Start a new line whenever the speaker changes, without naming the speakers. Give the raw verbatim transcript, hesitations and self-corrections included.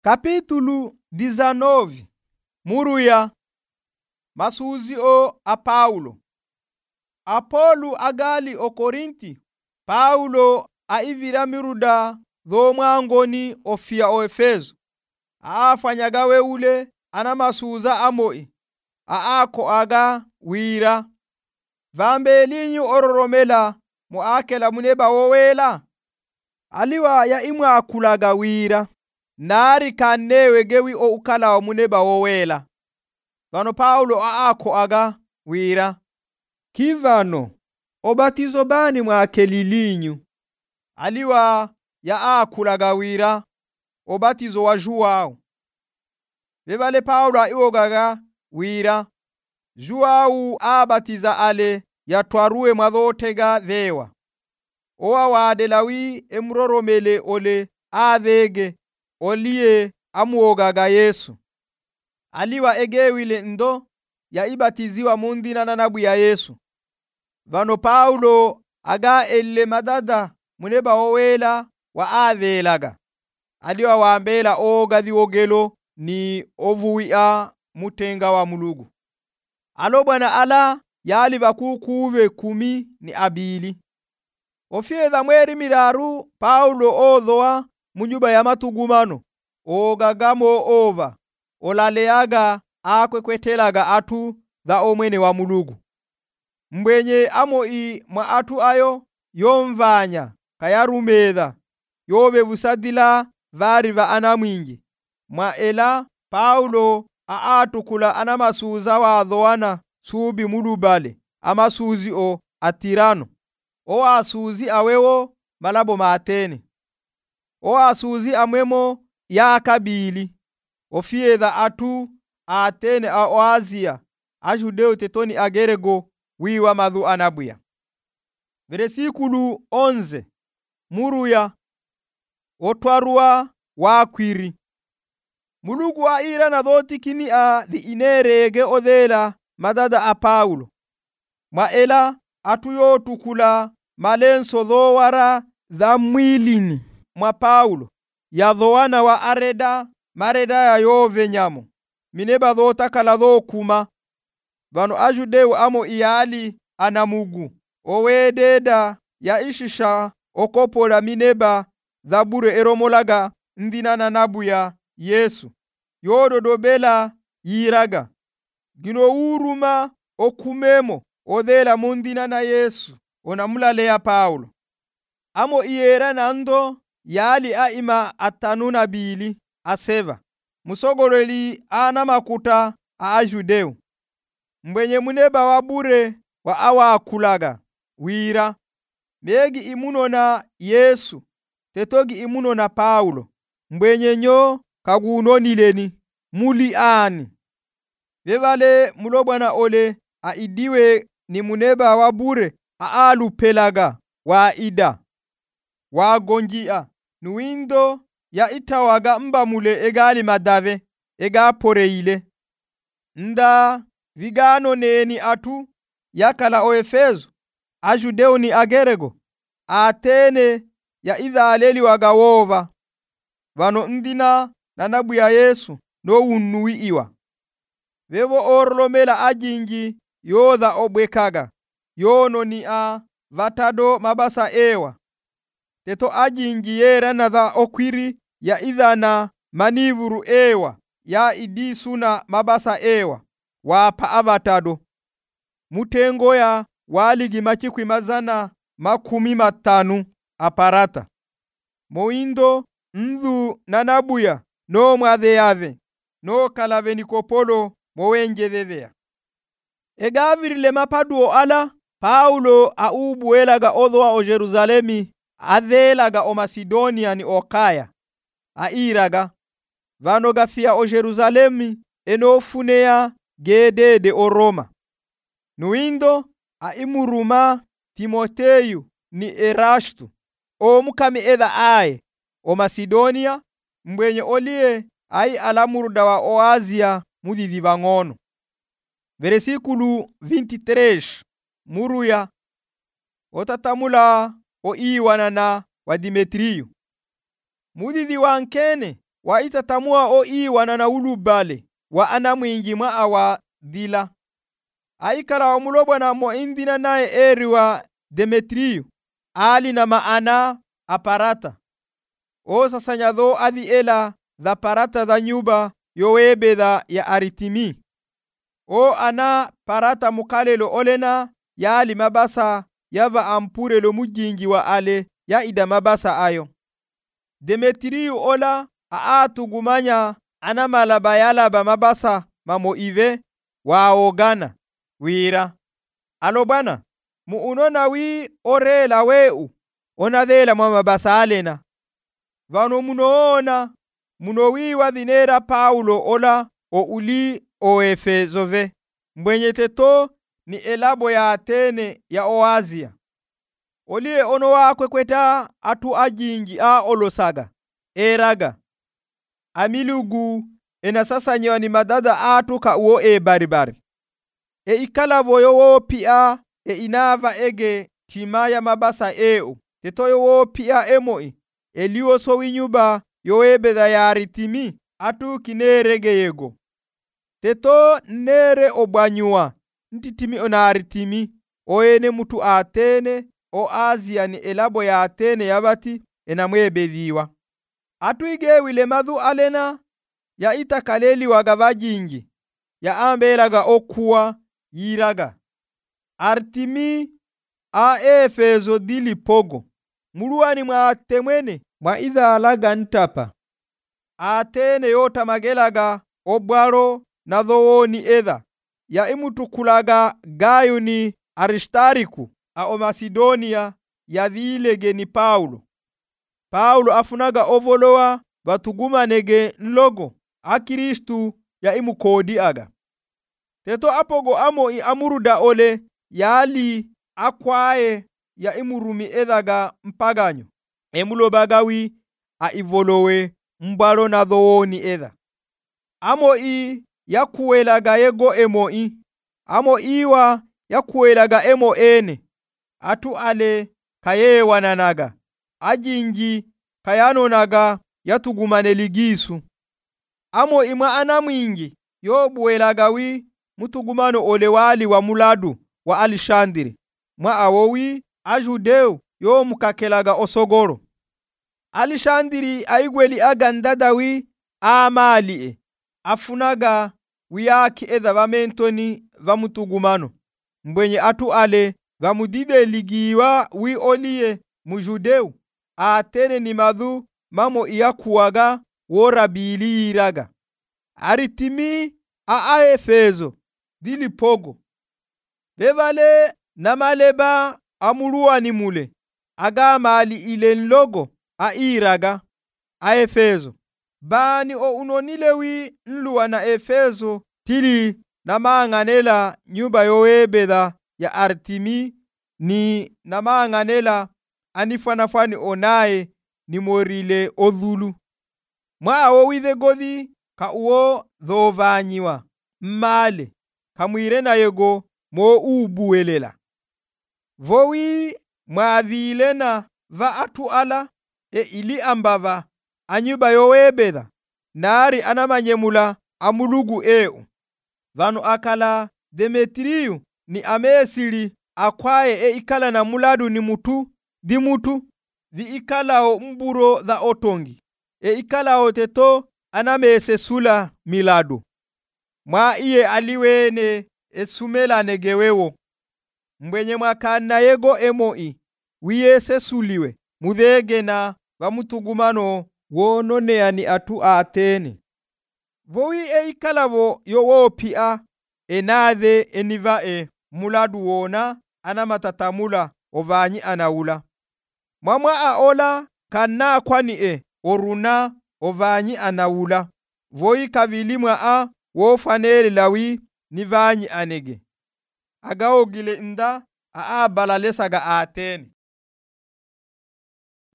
Capítulo dezenove. Muruya. Masuzi o a Paulo. Apolo agali o Korinti. Paulo aivira miruda dho mwangoni ofia o Efeso. Aafanyagawe ule ana masuza amoi. Aako aga wira. Vambelinyu ororomela muakela muneba wowela. Aliwa ya imwa akulaga wira. Nari kanewe gewi o ukala wa muneba wowela. Vano Paulo aako aga wira. Kivano obatizo bani mwakelilinyu. Aliwa ya akulaga wira. Obatizo wa Juao. Vevale Paulo iwogaga wira. Juao abatiza ale ya twarue madhotega vewa. Owa wadelawi emroromele ole adhege olie amuogaga Yesu. Aliwa egewile ndo ya ibatiziwa mundina na nabu ya Yesu. Vano Paulo aga elle madada muneba owela wa adhelaga. Aliwa waambela ogadhi ogelo ni ovuia mutenga wa mulugu. Alo bwana ala yali bakukuve kumi ni abili. Ofiedha mweri miraru Paulo odhoa munyuba ya matugumano. Ogagamo ova. Olaleaga akwekwetelaga atu dha omwene wa mulugu. Mbwenye amo i mwa atu ayo yomvanya kayarumedha. Yobe vusadila vari va anamwingi. Mwa ela Paulo aatukula anamasuza wa adhoana subi mulubale. Amasuzi o atirano. O asuzi awewo malabo matene. O asuzi amwemo ya kabili. Ofiedha atu atene a oazia. Ajudeo tetoni agerego wiwa madhu anabuya. Veresikulu onze. Muruya. Otwarua wakwiri. Mulugu wa ira na dhoti kini a di inerege odhela madada a Paulo. Maela atuyo tukula malenso dhowara dha mwilini mwa Paulo. Ya dhowana wa areda mareda ya yove nyamo. Mineba dhota kala dho kuma. Vano ajudeu amo iyali anamugu. Owededa ya ishisha okopola mineba dhabure eromolaga ndina na nabu ya Yesu. Yodo dobela yiraga. Gino uruma okumemo odhela mundina na Yesu. Onamulale ya Paulo. Amo iyera nando yali aima atanuna bili aseva. Musogoleli ana makuta a ajudeu. Mbwenye muneba wabure wa awa akulaga. Wira. Megi imuno na Yesu. Tetogi imuno na Paulo. Mbwenye nyo kagunonileni. Muli ani. Vevale mulobwana ole aidiwe ni muneba wabure aalu pelaga wa ida. Wa gongia. Nuindo ya itawaga mba mule egali madave. Ega poreile. Nda vigano neni atu. Yakala o Efeso. Ajudeo ni agerego. Atene ya idha aleli wagawova. Vano ndina na nabu ya Yesu no unui iwa. Vevo orlomela ajingi yodha obwekaga. Yono ni a vatado mabasa ewa. Teto ajingi yera na dha okwiri ya idha na manivuru ewa. Ya idi suna mabasa ewa. Wapa avatado. Mutengo ya waligi machikwi mazana makumi matanu aparata. Moindo ndhu nanabuya no mwadhe yave. No kalave nikopolo mowenje vevea. Egavirile mapaduo ala Paulo aubuelaga odhoa o Jerusalemi adhelaga o Macedonia ni okaya. Airaga. Vano gafia o Jerusalemi enofunea gedede o Roma. Nuindo aimuruma Timoteyu ni Erastu. O mukami edha ae o Macedonia mbwenye olie ai alamurda wa oazia mudhithi vangono. Veresikulu vinte e três. Muruya. Otatamula o iwanana wa Dimetrio. Mudhithi wankene wa itatamua o i wanana ulubale wa ana mwingi mwa awa dila. Aikala wa mulobwa na mo indina nae eri wa Demetriu ali na maana aparata. O sasanya dho adhi ela dha parata dha nyuba yowebe dha ya Aritimi. O ana parata mukalelo olena ya ali mabasa yava ampure lo mujingi wa ale ya ida mabasa ayo. Demetriu ola aatu gumanya ana malaba yalaba mabasa mamo ive waogana wira. Alobana mu unona wi orela weu onadhela mwa mabasa alena. Vano munoona munowi wadhinera Paulo ola o uli o Efezove mbwenye teto ni elabo ya Atene ya Oazia. Olie ono wakwe kweta atu ajingi a olosaga eraga amilugu ena sasa nyewa ni madada atu ka uo e baribari. E ikala voyo wo pia e inava ege timaya mabasa eo tetoyo wo pia emoi eliwo so winyuba yoebe da ya Aritimi atu kinerege yego. Teto nere obanyua ntitimi ona Aritimi oene mutu Atene o Azia ni elabo ya Atene yabati enamwebe viwa. Atu ige wile madhu alena ya itakaleli wagavajingi ya ambelaga okuwa yiraga. Artimi a Efezo dili pogo muluani mwa atemwene mwa idha alaga ntapa. Atene yota magelaga obwaro na dhowoni edha ya imutukulaga gayo ni Aristariku a o Macedonia ya dhilege ni Paulo. Paulo afunaga ovolowa batugumanege nlogo a Kristu ya imu kodi aga. Teto apogo amo i amuruda ole yali akwae ya imurumi edhaga mpaganyo. Emulo bagawi a ivolowe mbalo na dhowoni edha. Amo i yakuwelaga yego emo i. Amo iwa yakuwelaga emo ene. Atu ale kaye wananaga. Ajingi kayano naga yatugumane ligisu. Amo ima anamwingi yobuwelaga wi mutugumano ole wali wa muladu wa Alishandiri. Mwa awowi ajudeu yo mukakelaga osogoro. Alishandiri aigweli agandadawi amali e. Afunaga wiyaki edha vamentoni vamutugumano. Mbwenye atu ale vamudide ligiwa wi oliye mujudeu. Atene ni madhu mamo iyakuwaga worabili iraga. Aritimi a a Efezo dili pogo. Bevale na maleba amuluwa ni mule. Aga mali ile nlogo a iraga a Efezo. Bani o unonilewi nluwa na Efezo tili na maanganela nyuba yowebeda ya Artimi ni na maanganela anifanafani onaye ni morile odhulu. Mwa awo withe godhi ka uo dhovanyiwa mmale kamwire na yego mo ubuwelela. Vowi mwadhilena va atu ala e ili ambava anyuba yowebeda nari anamanyemula amulugu eo. Vanu akala Demetriu ni amesili akwaye e ikala na muladu ni mutu di mutu di ikalao mburo dha otongi e ikalao teto anamese sula miladu. Mwa iye aliwene esumela negewewo mbwenye mwakana yego emoi wiyese suliwe mudhege na vamutugumano wonone yani atu Atene. Vowi e ikalavo yowo pia enadhe eniva e muladu wona anamatatamula ovanyi anaula. Mwamwa aola kana kwani e oruna ovanyi anaula. Voyi kavilimwa a wofanele lawi nivanyi anege. Agaogile nda a a balalesa ga Atene.